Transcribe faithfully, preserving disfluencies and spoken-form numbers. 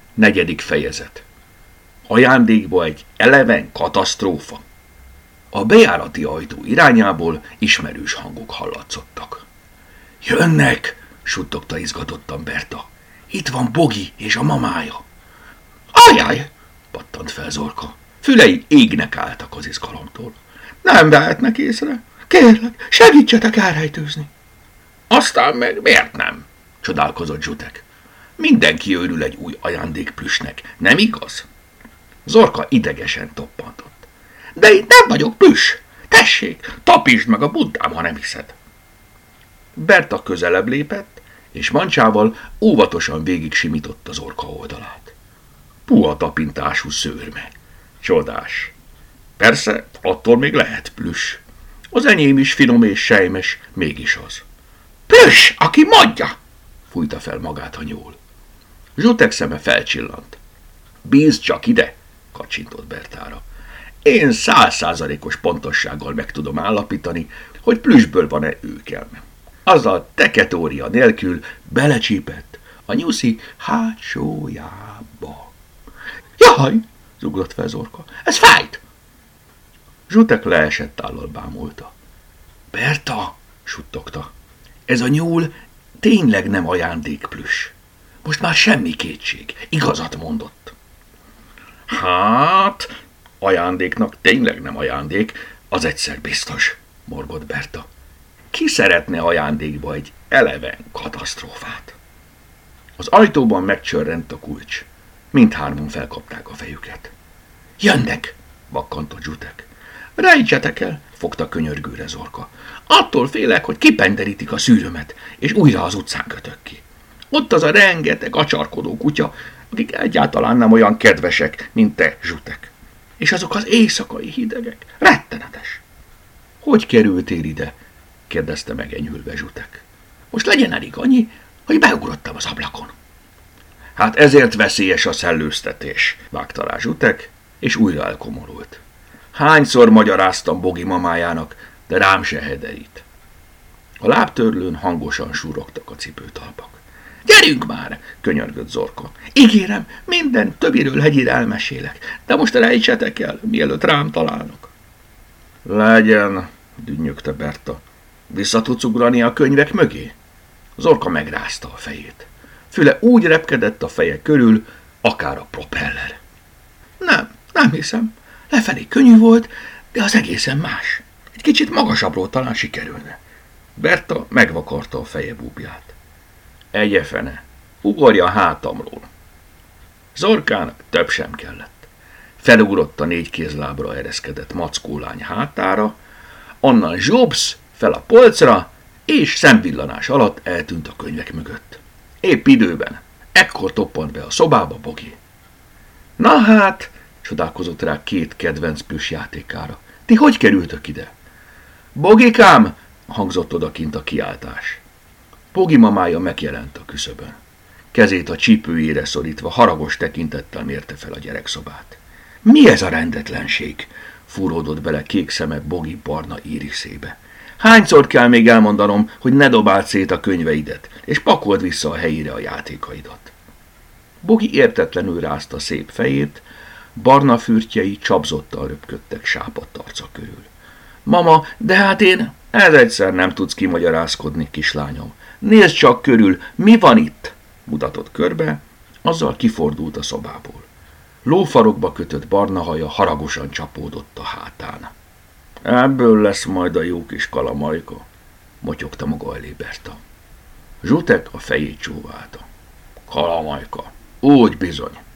Negyedik fejezet. Ajándékba egy eleven katasztrófa. A bejárati ajtó irányából ismerős hangok hallatszottak. Jönnek, suttogta izgatottan Berta. Itt van Bogi és a mamája. Ajjaj, pattant fel Zorka. Fülei égnek álltak az izgalomtól. Nem vehetnek észre. Kérlek, segítsetek elrejtőzni. Aztán meg miért nem? Csodálkozott Zsutek. Mindenki örül egy új ajándékplüsnek, nem igaz? Zorka idegesen toppantott. De itt nem vagyok plüss. Tessék, tapisd meg a buddám, ha nem hiszed. Berta közelebb lépett, és mancsával óvatosan végig simította Zorka oldalát. Puha tapintású szőrme. Csodás. Persze, attól még lehet plüss. Az enyém is finom és sejmes, mégis az. Plüss, aki mondja! Fújta fel magát a nyúl. Zsutek szeme felcsillant. Bízd csak ide, kacsintott Bertára. Én száz százalékos pontossággal meg tudom állapítani, hogy plüssből van-e őkelme. Azzal teketória nélkül belecsípett a nyuszi hátsójába. Jaj, zuglott fel Zorka, ez fájt! Zsutek leesett állal bámulta. Berta, suttogta, ez a nyúl tényleg nem ajándékplüss. Most már semmi kétség, igazat mondott. Hát, ajándéknak tényleg nem ajándék, az egyszer biztos, morgott Berta. Ki szeretne ajándékba egy eleven katasztrófát? Az ajtóban megcsörrent a kulcs. Mindhárman felkapták a fejüket. Jönnek, vakkantott Zsutek. Rejtsetek el, fogta könyörgőre Zorka. Attól félek, hogy kipenderítik a szűrömet, és újra az utcán kötök ki. Ott az a rengeteg acsarkodó kutya, akik egyáltalán nem olyan kedvesek, mint te, Zsutek. És azok az éjszakai hidegek. Rettenetes. Hogy kerültél ide? Kérdezte megenyhülve Zsutek. Most legyen elég annyi, hogy beugrottam az ablakon. Hát ezért veszélyes a szellőztetés, vágta rá Zsutek, és újra elkomorult. Hányszor magyaráztam Bogi mamájának, de rám se hederít. A lábtörlőn hangosan súrogtak a cipőtalpak. Gyerünk már, könyörgött Zorka. Ígérem, minden többiről hegyire elmesélek, de most rejtsetek el, mielőtt rám találnak. Legyen, dünnyögte Berta. Vissza tudsz ugrani a könyvek mögé? Zorka megrázta a fejét. Füle úgy repkedett a feje körül, akár a propeller. Nem, nem hiszem. Lefelé könnyű volt, de az egészen más. Egy kicsit magasabbról talán sikerülne. Berta megvakarta a feje búbját. Egyefene, ugorja a hátamról. Zorkának több sem kellett. Felugrott a négy kézlábra ereszkedett mackólány hátára, onnan zsobsz fel a polcra, és szemvillanás alatt eltűnt a könyvek mögött. Épp időben. Ekkor toppant be a szobába Bogi. Na hát, csodálkozott rá két kedvenc plüss játékára. Ti hogy kerültök ide? Bogikám, hangzott odakint a kiáltás. Bogi mamája megjelent a küszöbön. Kezét a csípőjére szorítva haragos tekintettel mérte fel a gyerekszobát. Mi ez a rendetlenség? Fúródott bele kék szeme Bogi barna íriszébe. Hányszor kell még elmondanom, hogy ne dobáld szét a könyveidet, és pakold vissza a helyére a játékaidat? Bogi értetlenül rázta szép fejét, barna fürtjei csapzottal röpködtek sápadt arca körül. Mama, de hát én... Ez egyszer nem tudsz kimagyarázkodni, kislányom. Nézd csak körül, mi van itt? Mutatott körbe, azzal kifordult a szobából. Lófarokba kötött barna haja haragosan csapódott a hátán. Ebből lesz majd a jó kis kalamajka, motyogta maga elé Berta. Zsutek a fejét csóválta. Kalamajka, úgy bizony.